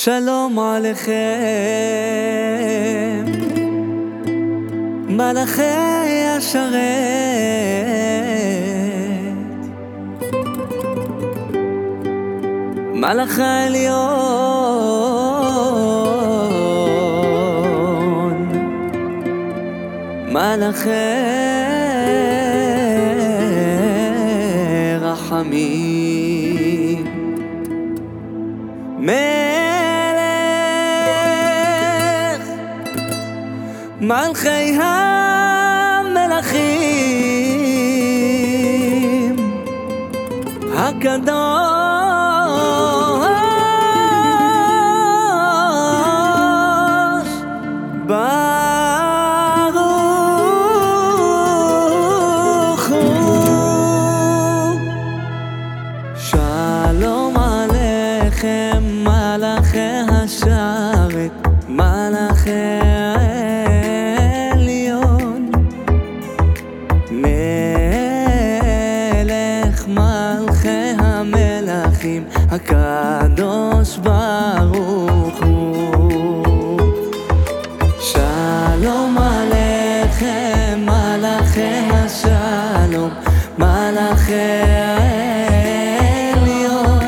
שלום עליכם, מלאכי השרת, מלאך העליון, מלאכי רחמים, מלכי המלכים, הקדוש ברוך הוא. שלום עליכם, מלאכי השרת, מלאכי הקדוש ברוך הוא. שלום עליכם, מלאכי השלום, מלאכי העליון,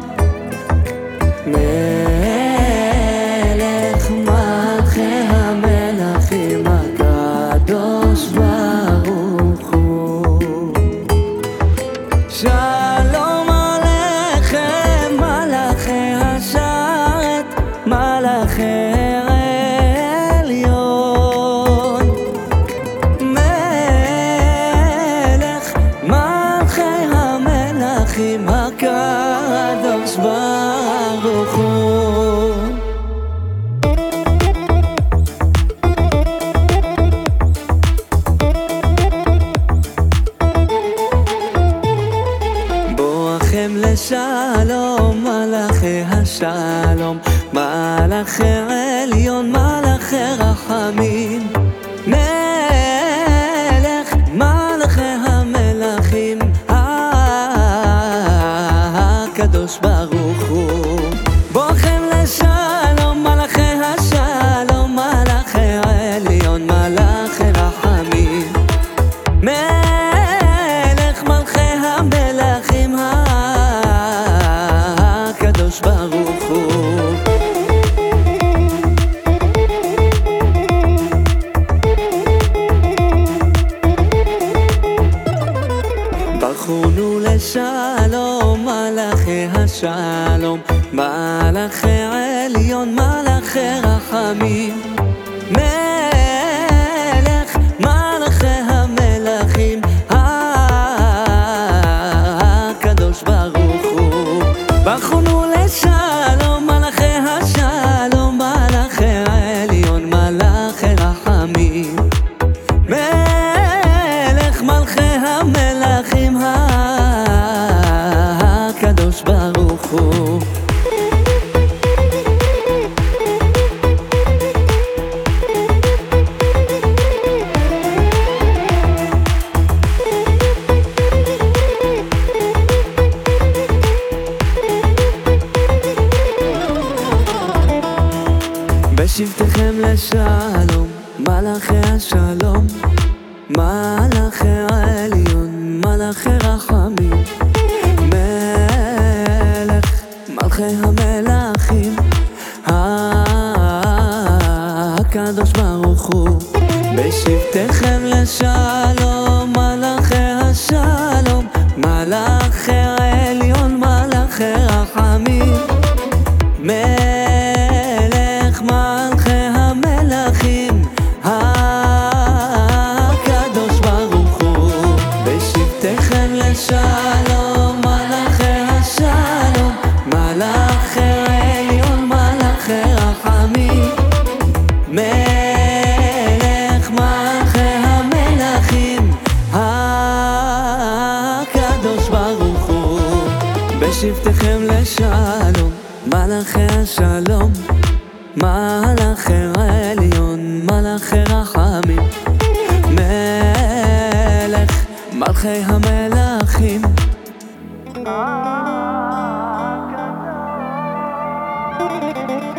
מלך מלכי המלכים, הקדוש ברוך הוא. שלום מלאכי העליון, מלך מלכי המלכים, הקדוש ברוך הוא. בואכם לשלום, מלאכי השלום, מלאכי העליון, מלאכי רחמים, מלך מלכי המלכים, הקדוש ברוך הוא. בואכם לשלום, מלאכי השלום, מלאכי העליון, מלאכי רחמים, מלך מלכי המלכים, הקדוש ברוך הוא. ברכונו לשלום, מלאכי השלום, מלאכי העליון, מלאכי רחמים, מלך מלכי המלכים, הקדוש ברוך הוא. ברכונו לשלום, מלאכי השלום, מלאכי העליון, מלאכי רחמים, מלך מלכי המלכים, הקדוש ברוך הוא. בשבתכם לשלום, מלאכי השלום, מלאכי העליון, מלאכי רחמים, מלך מלכי המלכים, הקדוש ברוך הוא. בשבתכם לשלום, מלאכי השלום, מלאכי העליון, מלאכי רחמים, מלך מלכי המלכים, הקדוש ברוך הוא. בשבתכם לשלום, מלאכי השלום, מלאכי העליון, מלאכי רחמים, מלך מלכי המלכים, הקדוש ברוך הוא. בשבתכם לשלום, מלאכי השלום, מלאכי העליון, מלאכי רחמים, מלך מלכי המלכים, הקדוש